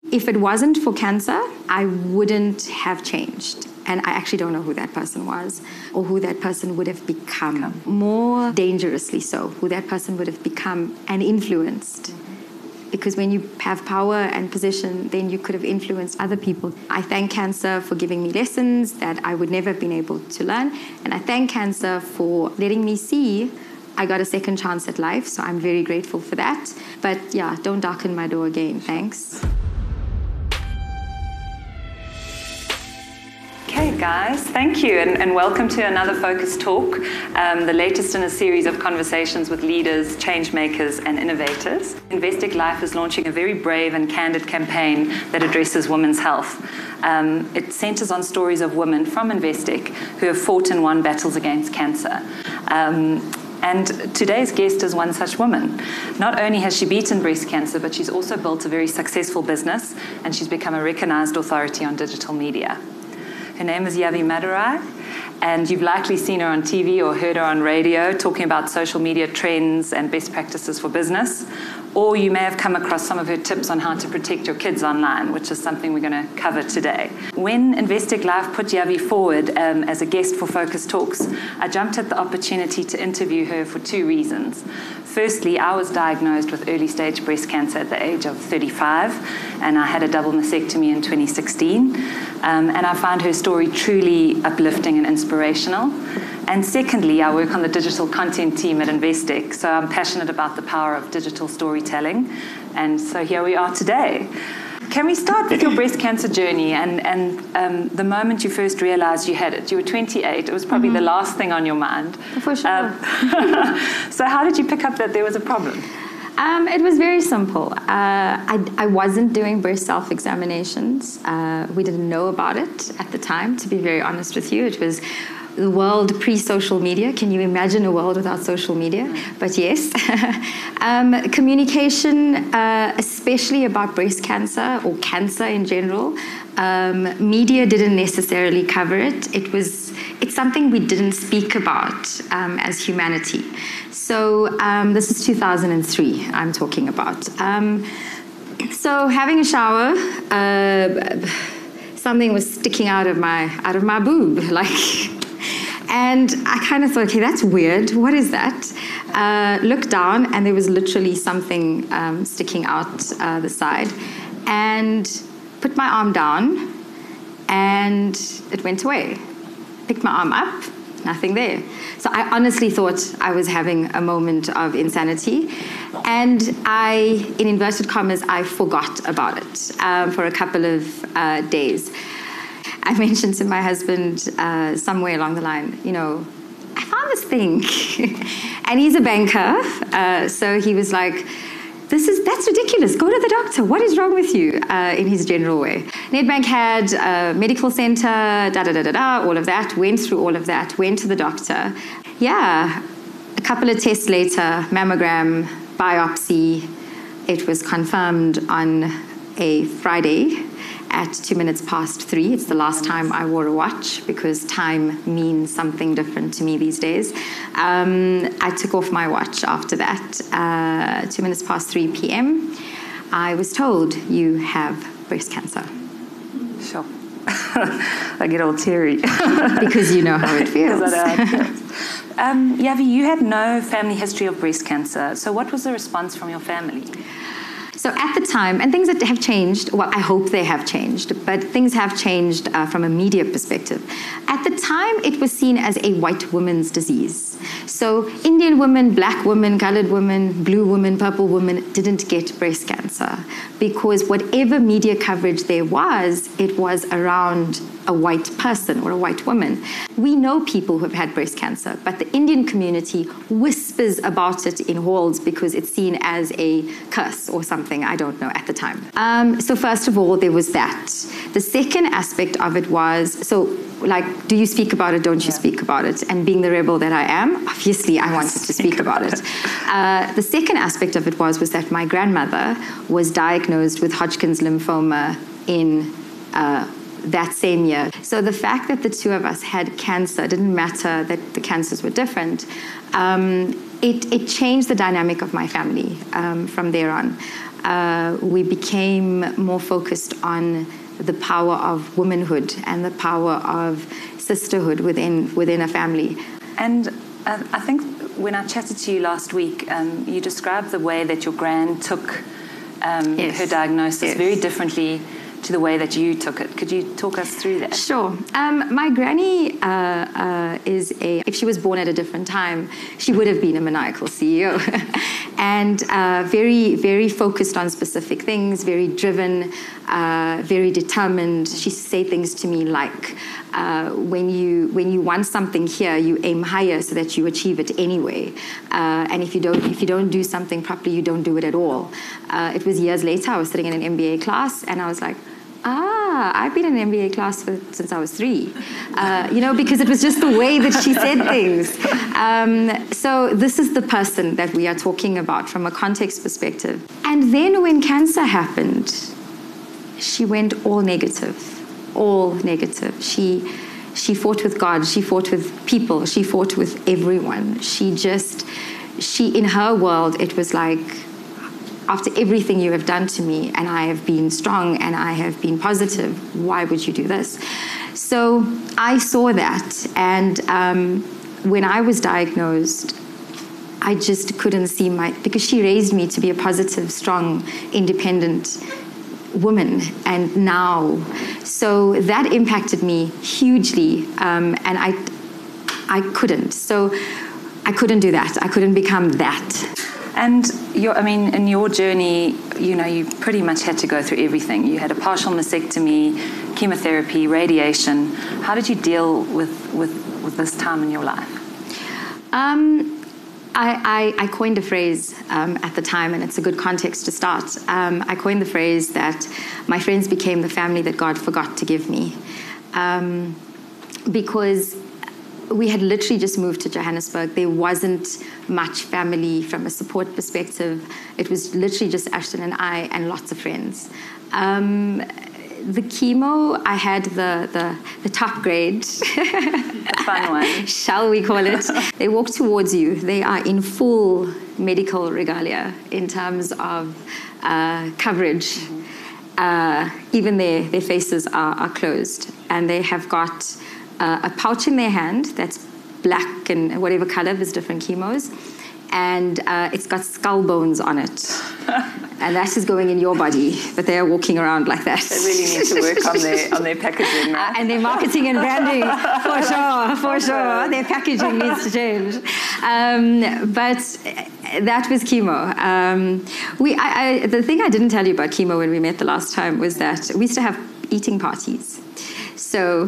If it wasn't for cancer, I wouldn't have changed. And I actually don't know who that person was or who that person would have become. More dangerously so, who that person would have become and influenced. Because when you have power and position, then you could have influenced other people. I thank cancer for giving me lessons that I would never have been able to learn. And I thank cancer for letting me see I got a second chance at life. So I'm very grateful for that. But yeah, don't darken my door again. Thanks. Okay, guys, thank you, and welcome to another Focus Talk, the latest in a series of conversations with leaders, change makers, and innovators. Investec Life is launching a very brave and candid campaign that addresses women's health. It centers on stories of women from Investec who have fought and won battles against cancer. And today's guest is one such woman. Not only has she beaten breast cancer, but she's also built a very successful business, and she's become a recognized authority on digital media. Her name is Yavi Madurai, and you've likely seen her on TV or heard her on radio talking about social media trends and best practices for business, or you may have come across some of her tips on how to protect your kids online, which is something we're going to cover today. When Investec Life put Yavi forward as a guest for Focus Talks, I jumped at the opportunity to interview her for two reasons. Firstly, I was diagnosed with early-stage breast cancer at the age of 35, and I had a double mastectomy in 2016. And I found her story truly uplifting and inspirational. And secondly, I work on the digital content team at Investec, so I'm passionate about the power of digital storytelling. And so here we are today. Can we start with your breast cancer journey and the moment you first realized you had it? You were 28. It was probably the last thing on your mind. For sure. So how did you pick up that there was a problem? It was very simple. I wasn't doing breast self-examinations. We didn't know about it at the time, to be very honest with you. It was the world pre-social media. Can you imagine a world without social media? But yes. Communication, especially about breast cancer or cancer in general, media didn't necessarily cover it. It's something we didn't speak about as humanity. So this is 2003 I'm talking about. So having a shower, something was sticking out of my boob, and I kind of thought, okay, that's weird. What is that? Looked down, and there was literally something sticking out the side, and put my arm down, and it went away. Picked my arm up, nothing there. So I honestly thought I was having a moment of insanity. And in inverted commas, I forgot about it for a couple of days. I mentioned to my husband somewhere along the line, I found this thing. And he's a banker. So he was like, that's ridiculous. Go to the doctor. What is wrong with you? In his general way. Nedbank had a medical center, all of that. Went through all of that. Went to the doctor. Yeah, a couple of tests later, mammogram, biopsy. It was confirmed on a Friday at 3:02. It's the last time I wore a watch because time means something different to me these days. I took off my watch after that. 3:02 p.m. I was told you have breast cancer. Sure. I get all teary. Because you know how it feels. Yavi, you had no family history of breast cancer. So what was the response from your family? So at the time, and things that have changed, well, I hope they have changed, but things have changed from a media perspective. At the time, it was seen as a white woman's disease. So Indian women, black women, colored women, blue women, purple women didn't get breast cancer because whatever media coverage there was, it was around a white person or a white woman. We know people who have had breast cancer, but the Indian community whispers about it in halls because it's seen as a curse or something, I don't know, at the time. So first of all, there was that. The second aspect of it was, do you speak about it, don't you speak about it? And being the rebel that I am, obviously I wanted to speak about it. The second aspect of it was that my grandmother was diagnosed with Hodgkin's lymphoma in that same year. So the fact that the two of us had cancer didn't matter that the cancers were different. It changed the dynamic of my family from there on. we became more focused on the power of womanhood and the power of sisterhood within a family. And I think when I chatted to you last week, you described the way that your gran took her diagnosis very differently to the way that you took it. Could you talk us through that? Sure. My granny if she was born at a different time, she would have been a maniacal CEO. And very, very focused on specific things, very driven, very determined. She said things to me like, when you want something here, you aim higher so that you achieve it anyway. And if you don't do something properly, you don't do it at all. It was years later, I was sitting in an MBA class, and I was like, I've been in an MBA class since I was 3, because it was just the way that she said things. So this is the person that we are talking about from a context perspective. And then when cancer happened, she went all negative. She fought with God, she fought with people, she fought with everyone. In her world, it was like, after everything you have done to me, and I have been strong and I have been positive, why would you do this? So I saw that, and when I was diagnosed, I just couldn't see because she raised me to be a positive, strong, independent woman, and now, so that impacted me hugely, and I couldn't. So I couldn't do that. I couldn't become that. And in your journey, you pretty much had to go through everything. You had a partial mastectomy, chemotherapy, radiation. How did you deal with this time in your life? I coined a phrase at the time, and it's a good context to start. I coined the phrase that my friends became the family that God forgot to give me. Because we had literally just moved to Johannesburg. There wasn't much family from a support perspective. It was literally just Ashton and I and lots of friends. The chemo, I had the top grade. A fun one. Shall we call it? They walk towards you. They are in full medical regalia in terms of coverage. Even their faces are closed. And they have got a pouch in their hand that's black and whatever color, there's different chemos, and it's got skull bones on it. And that is going in your body, but they are walking around like that. They really need to work on their packaging, right? And their marketing and branding, for sure. Their packaging needs to change. But that was chemo. The thing I didn't tell you about chemo when we met the last time was that we used to have eating parties. So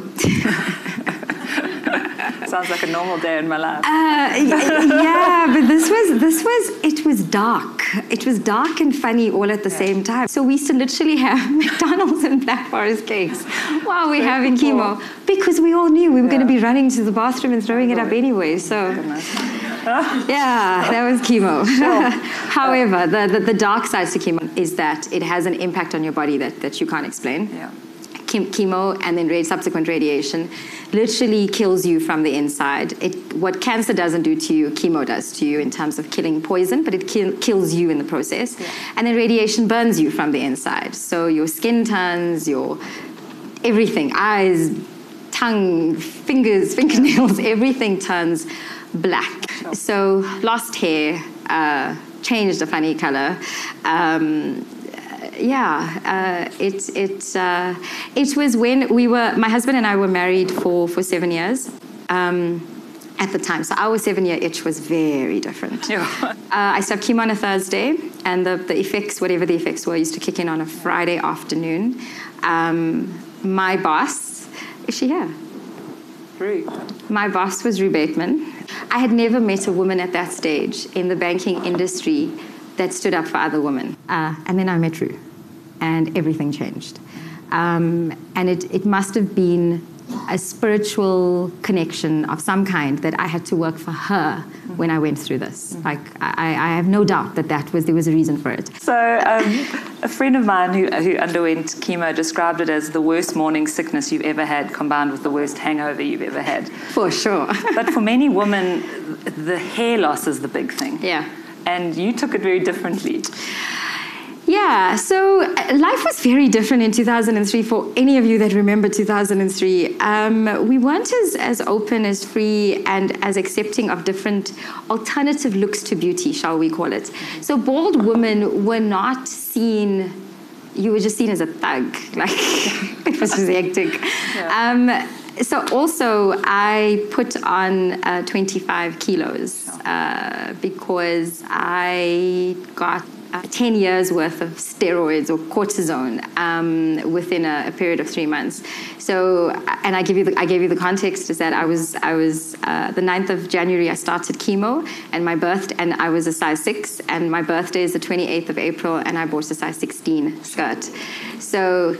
sounds like a normal day in my life. Yeah, but it was dark. It was dark and funny all at the same time. So we used to literally have McDonald's and Black Forest cakes while we're having chemo, because we all knew we were going to be running to the bathroom and throwing it up anyway. So yeah, that was chemo. Sure. However, the dark side to chemo is that it has an impact on your body that you can't explain. Yeah. Chemo and then subsequent radiation literally kills you from the inside. What cancer doesn't do to you, chemo does to you in terms of killing poison, but it kills you in the process. Yeah. And then radiation burns you from the inside. So your skin turns, your everything, eyes, tongue, fingers, fingernails, everything turns black. Sure. So lost hair, changed a funny color. It was when my husband and I were married for 7 years at the time. So our 7-year itch was very different. Yeah. I started chemo on a Thursday, and the effects, whatever the effects were, used to kick in on a Friday afternoon. My boss, is she here? Rue. My boss was Rue Bateman. I had never met a woman at that stage in the banking industry that stood up for other women. And then I met Rue, and everything changed. And it must have been a spiritual connection of some kind that I had to work for her when I went through this. Like, I have no doubt that there was a reason for it. So a friend of mine who underwent chemo described it as the worst morning sickness you've ever had combined with the worst hangover you've ever had. For sure. But for many women, the hair loss is the big thing. Yeah. And you took it very differently. Yeah, so life was very different in 2003 for any of you that remember 2003. We weren't as open, as free, and as accepting of different alternative looks to beauty, shall we call it. So bald women were not seen, you were just seen as a thug. Like, it was just hectic. Yeah. So also I put on 25 kilos because I got 10 years worth of steroids or cortisone within a period of 3 months. So, and I gave you the context is that I was the 9th of January I started chemo, and I was a size 6, and my birthday is the 28th of April, and I bought a size 16 skirt. So.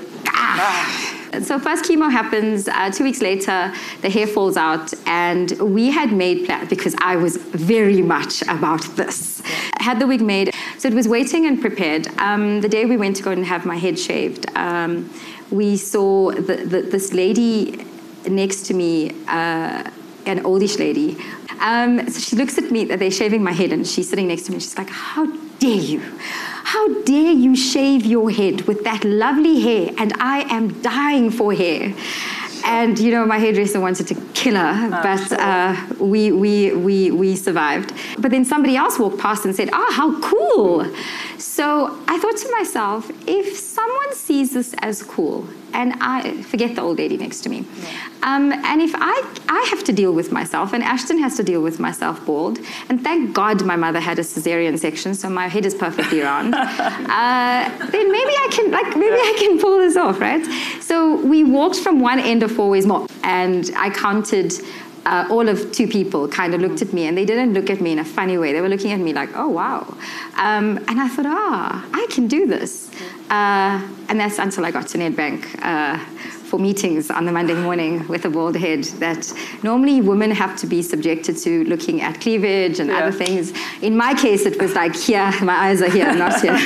So first chemo happens, 2 weeks later, the hair falls out, and we had made plans, because I was very much about this. I had the wig made, so it was waiting and prepared. The day we went to go and have my head shaved, we saw this lady next to me, an oldish lady. So she looks at me, they're shaving my head, and she's sitting next to me, she's like, how dare you? How dare you shave your head with that lovely hair? And I am dying for hair. And, you know, my hairdresser wanted to kill her, but we survived. But then somebody else walked past and said, how cool. So I thought to myself, if someone sees this as cool, and I forget the old lady next to me, and if I have to deal with myself, and Ashton has to deal with myself bald, and thank God my mother had a cesarean section, so my head is perfectly round, then maybe I can pull this off, right? So we walked from one end of Four Ways Mall, and I counted all of 2 people kind of looked at me, and they didn't look at me in a funny way. They were looking at me like, oh, wow. And I thought, I can do this. And that's until I got to Nedbank for meetings on the Monday morning with a bald head, that normally women have to be subjected to looking at cleavage and other things. In my case, it was like, here, my eyes are here, not here.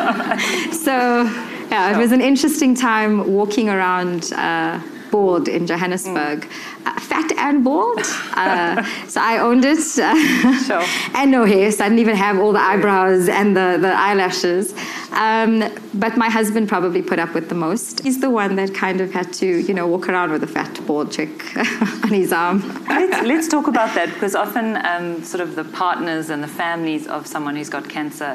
So, yeah, it was an interesting time walking around bald in Johannesburg. Fat and bald. So I owned it. Sure. And no hair, so I didn't even have all the eyebrows and the eyelashes. But my husband probably put up with the most. He's the one that kind of had to, you know, walk around with a fat bald chick on his arm. Let's talk about that, because often sort of the partners and the families of someone who's got cancer,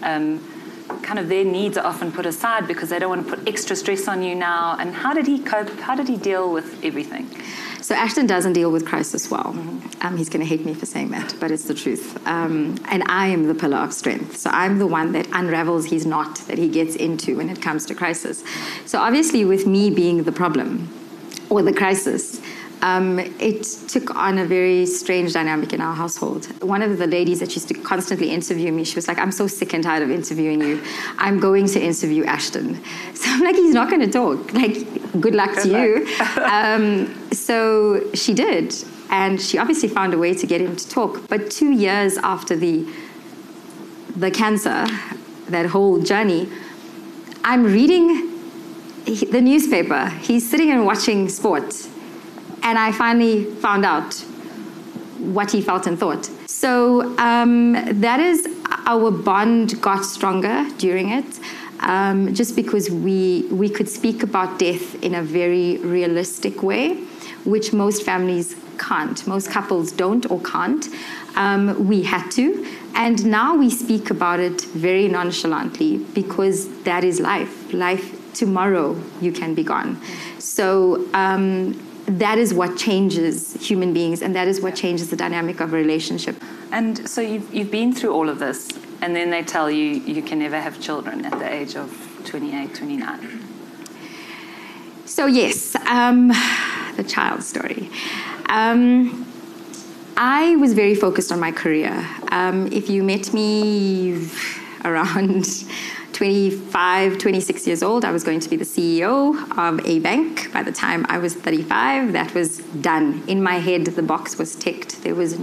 kind of their needs are often put aside because they don't want to put extra stress on you now. And how did he cope? How did he deal with everything? So Ashton doesn't deal with crisis well. He's going to hate me for saying that, but it's the truth. And I am the pillar of strength. So I'm the one that unravels his knot that he gets into when it comes to crisis. So obviously with me being the problem or the crisis, it took on a very strange dynamic in our household. One of the ladies that used to constantly interview me, she was like, I'm so sick and tired of interviewing you. I'm going to interview Ashton. So I'm like, he's not going to talk. Like, good luck to you. So she did. And she obviously found a way to get him to talk. But 2 years after the cancer, that whole journey, I'm reading the newspaper. He's sitting and watching sports. And I finally found out what he felt and thought. So that is, our bond got stronger during it, just because we could speak about death in a very realistic way, which most families can't. Most couples don't or can't. We had to. And now we speak about it very nonchalantly, because that is life. Life, tomorrow you can be gone. So that is what changes human beings, and that is what changes the dynamic of a relationship. And so you've been through all of this, and then they tell you you can never have children at the age of 28, 29. So yes, the child story. I was very focused on my career. If you met me around 25, 26 years old, I was going to be the CEO of a bank. By the time I was 35, that was done. In my head, the box was ticked. There was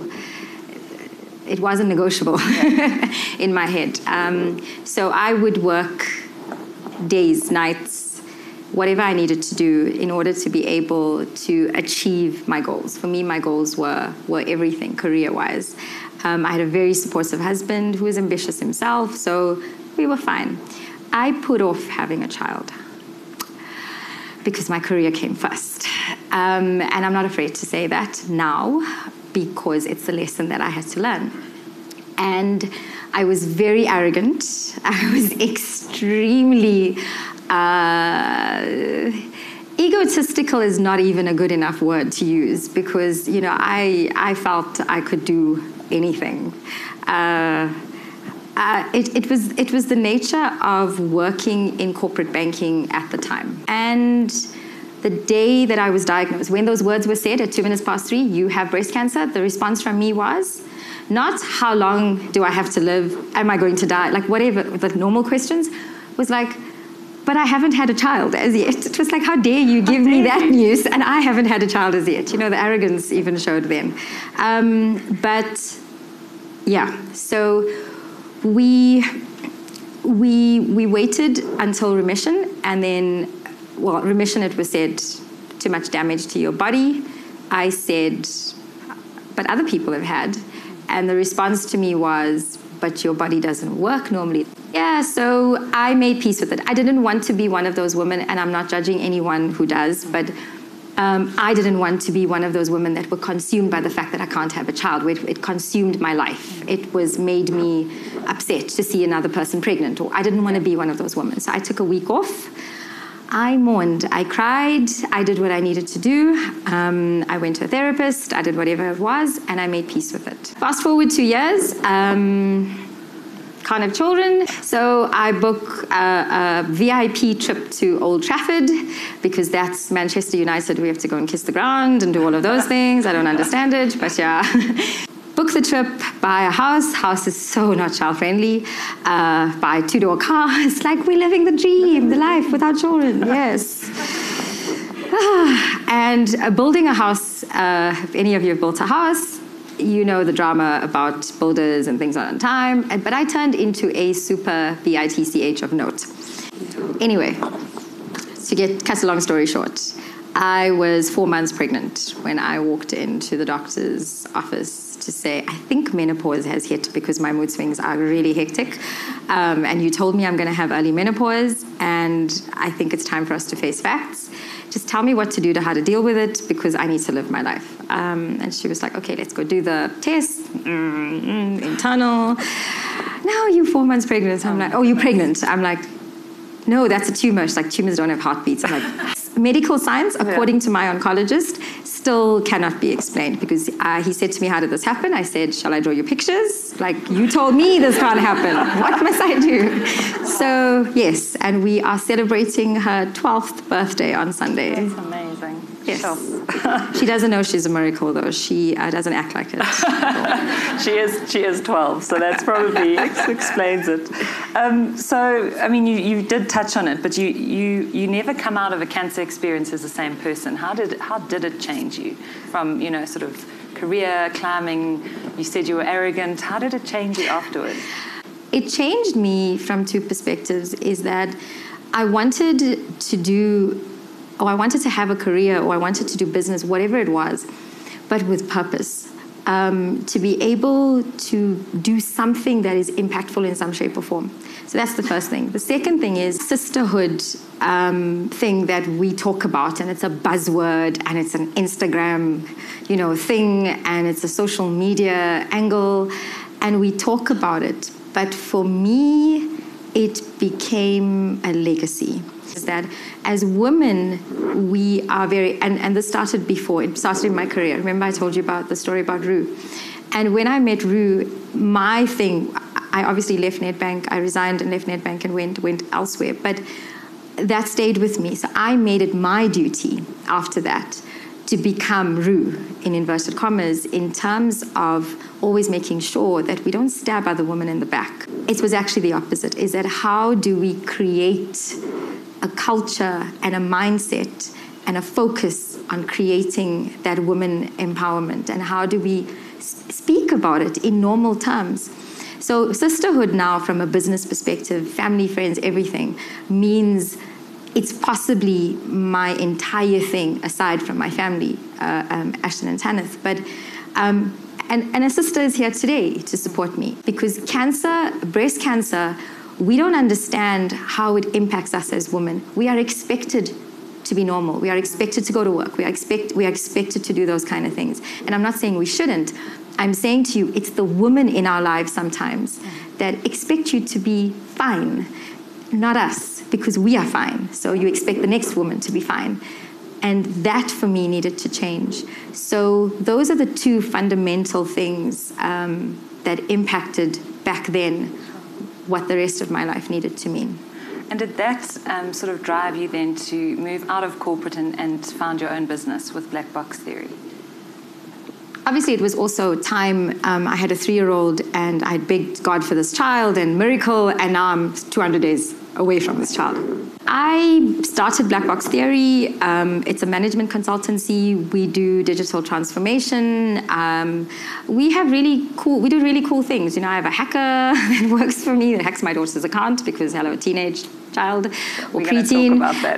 it wasn't negotiable in my head. So I would work days, nights, whatever I needed to do in order to be able to achieve my goals. For me, my goals were everything career-wise. I had a very supportive husband who was ambitious himself, so We were fine. I put off having a child because my career came first. And I'm not afraid to say that now, because it's a lesson that I had to learn. And I was very arrogant. I was extremely egotistical is not even a good enough word to use, because I felt I could do anything. It was the nature of working in corporate banking at the time. And the day that I was diagnosed, when those words were said at 3:02, you have breast cancer, the response from me was not how long do I have to live, am I going to die, like whatever the normal questions, was like, but I haven't had a child as yet. It was like, how dare you give me that news, and I haven't had a child as yet. The arrogance even showed then. But yeah, so we waited until remission, and then, well, remission, it was said, too much damage to your body. I said, but other people have had. And the response to me was, but your body doesn't work normally. Yeah, so I made peace with it. I didn't want to be one of those women, and I'm not judging anyone who does, but I didn't want to be one of those women that were consumed by the fact that I can't have a child. It consumed my life. It made me upset to see another person pregnant, or I didn't want to be one of those women. So I took a week off. I mourned, I cried, I did what I needed to do. I went to a therapist, I did whatever it was, and I made peace with it. Fast forward 2 years, can't have children, so I book a VIP trip to Old Trafford, because that's Manchester United. We have to go and kiss the ground and do all of those things. I don't understand it, but yeah. Book the trip, buy a house. House is so not child-friendly. Buy a 2-door car. It's like we're living the dream, the life without children. Yes. And building a house, if any of you have built a house, you know the drama about builders and things on time. But I turned into a super bitch of note. Anyway, to cut a long story short, I was 4 months pregnant when I walked into the doctor's office to say, I think menopause has hit because my mood swings are really hectic. And you told me I'm going to have early menopause, and I think it's time for us to face facts. Just tell me what to do to how to deal with it, because I need to live my life. And she was like, okay, let's go do the test. Internal. No, you're 4 months pregnant. I'm like, oh, you're pregnant. I'm like, no, that's a tumor. She's like, tumors don't have heartbeats. I'm like, medical science, according to my oncologist, still cannot be explained, because he said to me, how did this happen? I said, shall I draw you pictures? Like, you told me this can't happen. What must I do? So, yes, and we are celebrating her 12th birthday on Sunday. That's amazing. Yes. Sure. She doesn't know she's a miracle, though. She doesn't act like it. She is 12, so that's probably explains it. So, I mean, you did touch on it, but you never come out of a cancer experience as the same person. How did it change you from, sort of career, climbing? You said you were arrogant. How did it change you afterwards? It changed me from two perspectives, is that I wanted to have a career, or I wanted to do business, whatever it was, but with purpose. To be able to do something that is impactful in some shape or form. So that's the first thing. The second thing is sisterhood thing that we talk about, and it's a buzzword, and it's an Instagram, thing, and it's a social media angle, and we talk about it. But for me, it became a legacy. Is that as women, we are very, and this started before, it started in my career. Remember I told you about the story about Roo. And when I met Roo, my thing, I obviously left Nedbank, I resigned and left Nedbank and went elsewhere, but that stayed with me. So I made it my duty after that to become Roo, in inverted commas, in terms of always making sure that we don't stab other women in the back. It was actually the opposite, is that how do we create a culture and a mindset and a focus on creating that woman empowerment, and how do we speak about it in normal terms. So sisterhood now, from a business perspective, family, friends, everything, means it's possibly my entire thing aside from my family, Ashton and Tanith. But and a sister is here today to support me, because cancer, breast cancer, we don't understand how it impacts us as women. We are expected to be normal. We are expected to go to work. We are expected to do those kind of things. And I'm not saying we shouldn't. I'm saying to you, it's the women in our lives sometimes that expect you to be fine, not us, because we are fine. So you expect the next woman to be fine. And that, for me, needed to change. So those are the two fundamental things that impacted back then what the rest of my life needed to mean. And did that sort of drive you then to move out of corporate and found your own business with Black Box Theory? Obviously, it was also time. I had a 3-year-old, and I had begged God for this child and miracle, and now I'm 200 days away from this child. I started Black Box Theory. It's a management consultancy. We do digital transformation. We do really cool things. I have a hacker that works for me, that hacks my daughter's account because, hello, a teenage child or preteen. Talk about that.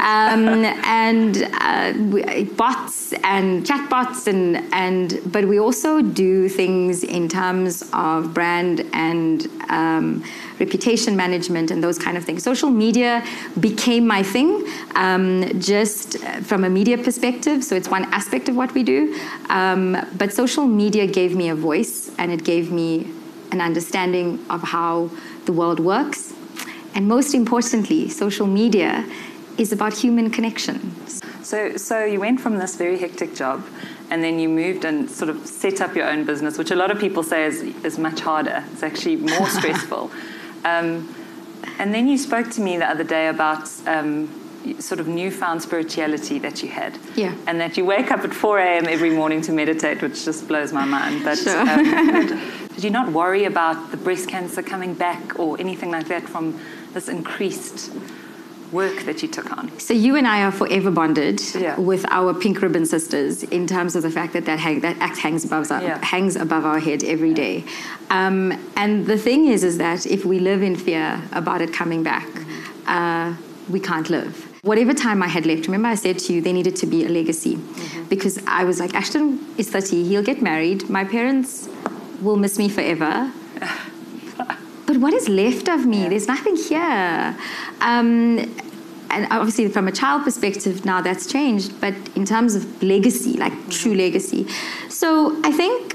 And bots and chatbots, but we also do things in terms of brand and reputation management and those kind of things. Social media became my thing, just from a media perspective. So it's one aspect of what we do. But social media gave me a voice, and it gave me an understanding of how the world works. And most importantly, social media is about human connection. So you went from this very hectic job, and then you moved and sort of set up your own business, which a lot of people say is much harder. It's actually more stressful. And then you spoke to me the other day about sort of newfound spirituality that you had. Yeah. And that you wake up at 4 a.m. every morning to meditate, which just blows my mind. But sure. Did you not worry about the breast cancer coming back or anything like that from this increased work that you took on? So you and I are forever bonded Yeah. with our pink ribbon sisters in terms of the fact that act hangs above our head every day. And the thing is that if we live in fear about it coming back, we can't live. Whatever time I had left, remember I said to you there needed to be a legacy. Because I was like, Ashton is 30, he'll get married, my parents will miss me forever. But what is left of me? There's nothing here. And obviously from a child perspective now that's changed, but in terms of legacy, like true legacy. So I think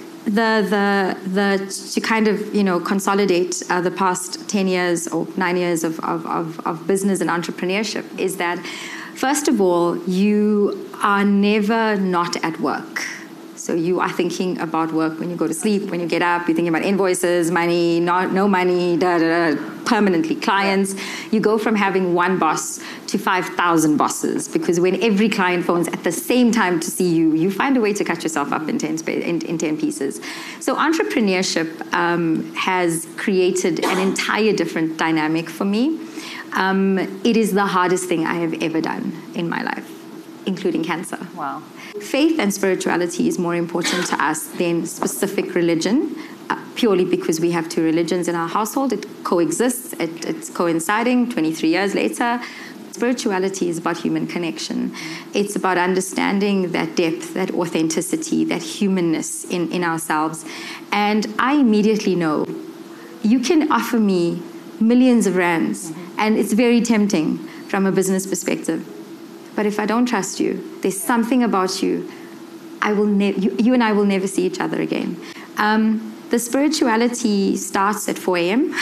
to kind of consolidate the past 10 years or 9 years of business and entrepreneurship is that, first of all, you are never not at work. So you are thinking about work when you go to sleep, when you get up, you're thinking about invoices, money, no money, permanently, clients. You go from having one boss to 5,000 bosses, because when every client phones at the same time to see you, you find a way to cut yourself up in 10 pieces. So entrepreneurship has created an entire different dynamic for me. It is the hardest thing I have ever done in my life, including cancer. Wow. Faith and spirituality is more important to us than specific religion, purely because we have two religions in our household. It coexists, it's coinciding 23 years later. Spirituality is about human connection. It's about understanding that depth, that authenticity, that humanness in ourselves. And I immediately know you can offer me millions of rands, and it's very tempting from a business perspective. But if I don't trust you, there's something about you, you and I will never see each other again. The spirituality starts at 4 a.m.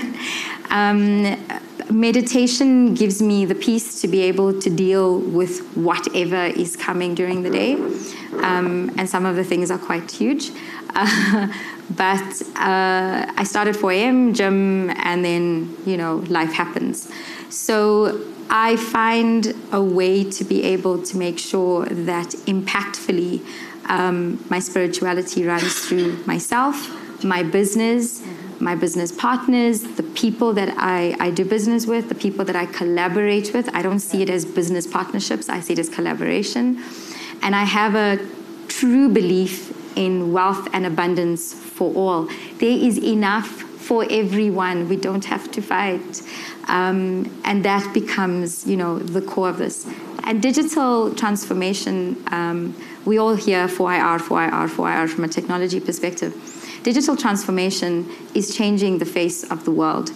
Meditation gives me the peace to be able to deal with whatever is coming during the day. And some of the things are quite huge. But I start at 4 a.m., gym, and then, life happens. So I find a way to be able to make sure that impactfully my spirituality runs through myself, my business partners, the people that I do business with, the people that I collaborate with. I don't see it as business partnerships. I see it as collaboration. And I have a true belief in wealth and abundance for all. There is enough for everyone. We don't have to fight. And that becomes, the core of this. And digital transformation, we all hear 4IR from a technology perspective. Digital transformation is changing the face of the world.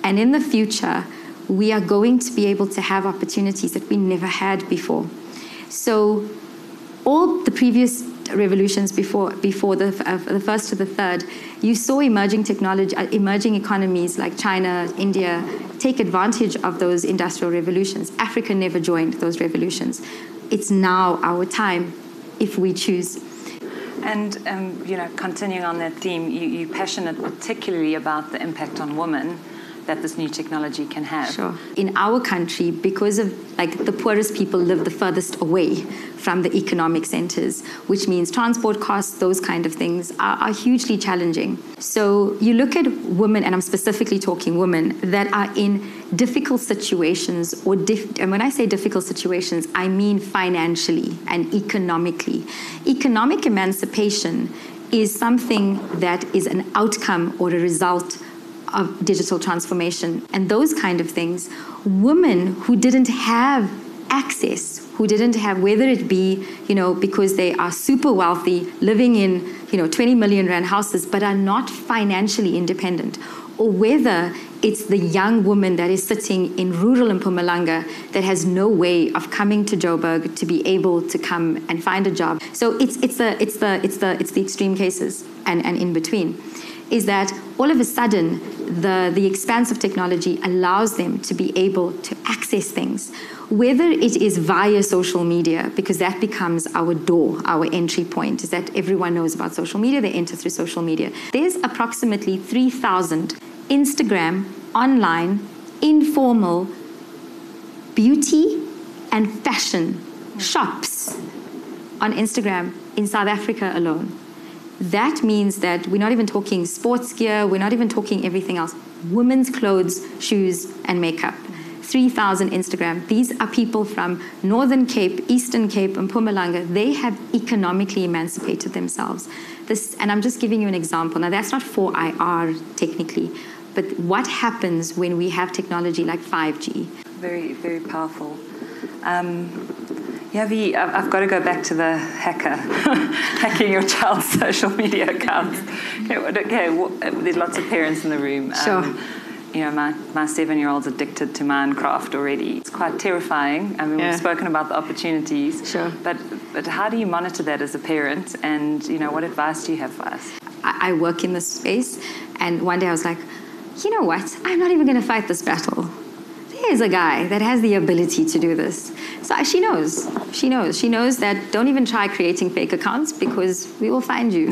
And in the future, we are going to be able to have opportunities that we never had before. So all the previous revolutions before the first to the third, you saw emerging technology, emerging economies like China, India, take advantage of those industrial revolutions. Africa never joined those revolutions. It's now our time, if we choose. And continuing on that theme, you're passionate particularly about the impact on women that this new technology can have. Sure. In our country, because of the poorest people live the furthest away from the economic centers, which means transport costs, those kind of things are hugely challenging. So you look at women, and I'm specifically talking women, that are in difficult situations, and when I say difficult situations, I mean financially and economically. Economic emancipation is something that is an outcome or a result of digital transformation and those kind of things. Women who didn't have access, who didn't have, whether it be, because they are super wealthy, living in, 20 million rand houses, but are not financially independent, or whether it's the young woman that is sitting in rural Mpumalanga that has no way of coming to Joburg to be able to come and find a job. So it's the extreme cases and in between. Is that all of a sudden the expanse of technology allows them to be able to access things, whether it is via social media, because that becomes our door, our entry point, is that everyone knows about social media, they enter through social media. There's approximately 3,000 Instagram, online, informal beauty and fashion shops on Instagram in South Africa alone. That means that we're not even talking sports gear, we're not even talking everything else. Women's clothes, shoes, and makeup. 3,000 Instagram. These are people from Northern Cape, Eastern Cape, and Mpumalanga. They have economically emancipated themselves. And I'm just giving you an example. Now, that's not 4IR technically, but what happens when we have technology like 5G? Very, very powerful. Yavi, I've got to go back to the hacking your child's social media accounts. There's lots of parents in the room. Sure. My 7-year-old's addicted to Minecraft already. It's quite terrifying. I mean, We've spoken about the opportunities. Sure. But how do you monitor that as a parent? And, what advice do you have for us? I work in this space, and one day I was like, you know what? I'm not even going to fight this battle. There's a guy that has the ability to do this. So she knows. She knows that don't even try creating fake accounts because we will find you.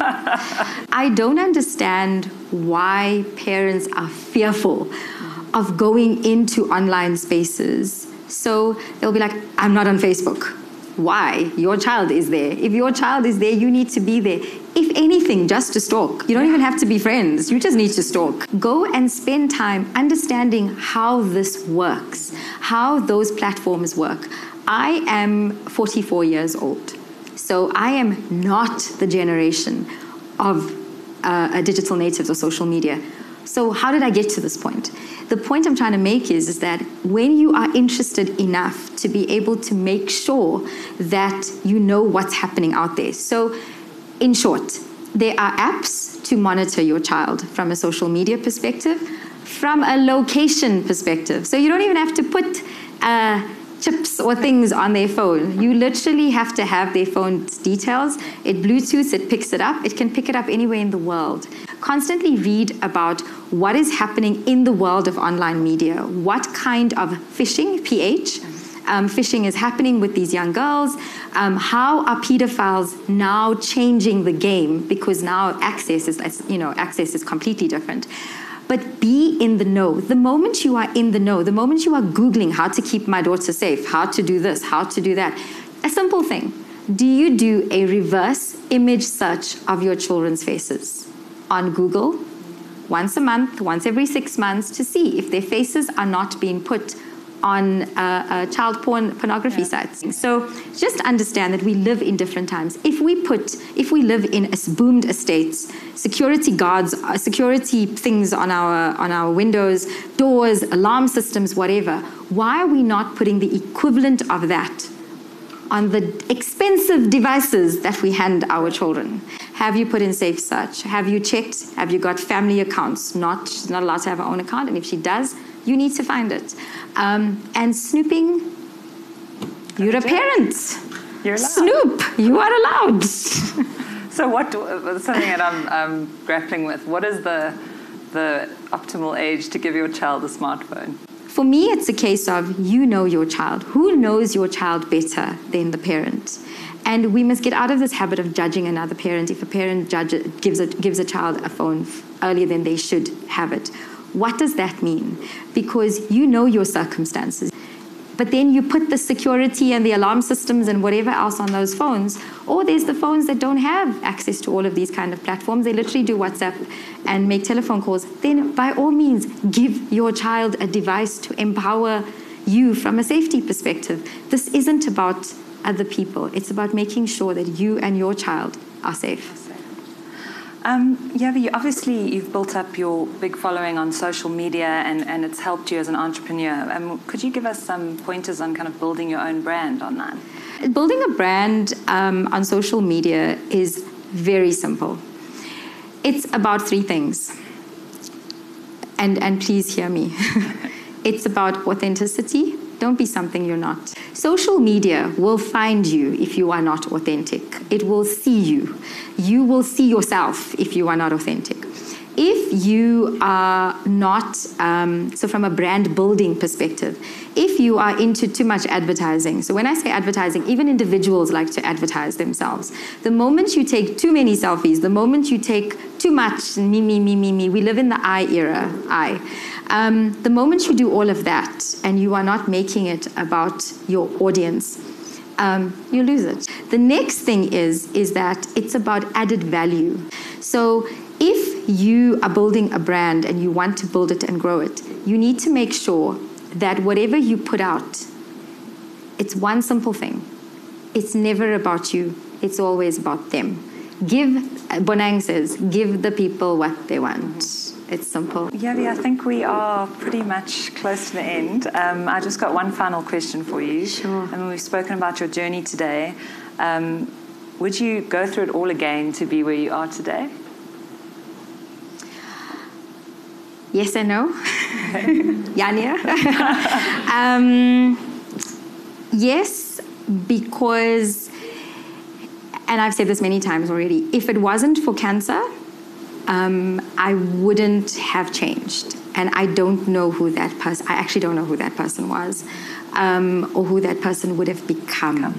I don't understand why parents are fearful of going into online spaces. So they'll be like, I'm not on Facebook. Why? Your child is there. If your child is there, you need to be there. If anything, just to stalk. You don't even have to be friends. You just need to stalk. Go and spend time understanding how this works, how those platforms work. I am 44 years old, so I am not the generation of digital natives or social media. So how did I get to this point? The point I'm trying to make is that when you are interested enough to be able to make sure that you know what's happening out there. So in short, there are apps to monitor your child from a social media perspective, from a location perspective. So you don't even have to put chips or things on their phone. You literally have to have their phone's details. It Bluetooths, it picks it up. It can pick it up anywhere in the world. Constantly read about what is happening in the world of online media. What kind of phishing, phishing is happening with these young girls. How are pedophiles now changing the game? Because now access is completely different. But be in the know. The moment you are in the know, the moment you are Googling how to keep my daughter safe, how to do this, how to do that, a simple thing. Do you do a reverse image search of your children's faces on Google once a month, once every 6 months, to see if their faces are not being put on child pornography sites? So just understand that we live in different times. If we live in boomed estates, security guards, security things on our windows, doors, alarm systems, whatever, why are we not putting the equivalent of that on the expensive devices that we hand our children. Have you put in Safe Search? Have you checked? Have you got family accounts? She's not allowed to have her own account, and if she does, you need to find it. And snooping, you're a parent. You're allowed. Snoop, you are allowed. So something that I'm grappling with, what is the optimal age to give your child a smartphone? For me, it's a case of you know your child. Who knows your child better than the parent? And we must get out of this habit of judging another parent. If a parent gives a child a phone earlier than they should have it, what does that mean? Because you know your circumstances. But then you put the security and the alarm systems and whatever else on those phones, or there's the phones that don't have access to all of these kind of platforms. They literally do WhatsApp and make telephone calls. Then by all means, give your child a device to empower you from a safety perspective. This isn't about other people. It's about making sure that you and your child are safe. Yavi, obviously you've built up your big following on social media and it's helped you as an entrepreneur. Could you give us some pointers on kind of building your own brand on that? Building a brand on social media is very simple. It's about three things. And please hear me. It's about authenticity. Don't be something you're not. Social media will find you if you are not authentic. It will see you. You will see yourself if you are not authentic. If you are not, so from a brand building perspective, if you are into too much advertising, so when I say advertising, even individuals like to advertise themselves. The moment you take too many selfies, the moment you take too much me, we live in the I era, the moment you do all of that and you are not making it about your audience, you lose it. The next thing is that it's about added value. So if you are building a brand and you want to build it and grow it, you need to make sure that whatever you put out, it's one simple thing. It's never about you. It's always about them. Bonang says, give the people what they want. It's simple. Yavi, I think we are pretty much close to the end. I just got one final question for you. Sure. We've spoken about your journey today. Would you go through it all again to be where you are today? Yes and no. Yanya. Yes, because, and I've said this many times already, if it wasn't for cancer, I wouldn't have changed. And I don't know who that person, I actually don't know who that person was, or who that person would have become.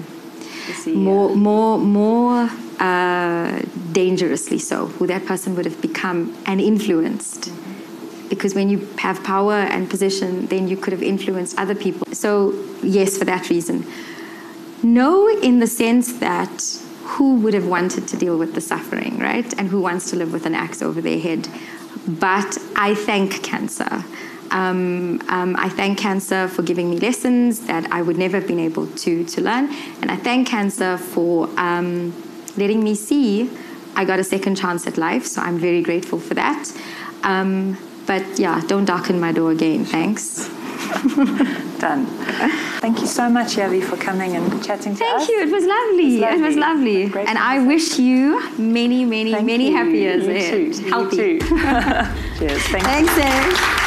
More dangerously so, who that person would have become and influenced. Because when you have power and position, then you could have influenced other people. So yes, for that reason. No, in the sense that who would have wanted to deal with the suffering, right? And who wants to live with an axe over their head? But I thank cancer. I thank cancer for giving me lessons that I would never have been able to learn. And I thank cancer for letting me see I got a second chance at life. So I'm very grateful for that. But yeah, don't darken my door again. Thanks. Done. Thank you so much, Yavi, for coming and chatting to us. Thank you. It was lovely. It was lovely. And I wish you many happy years ahead. Healthy. You too. Cheers. Thanks, Ed.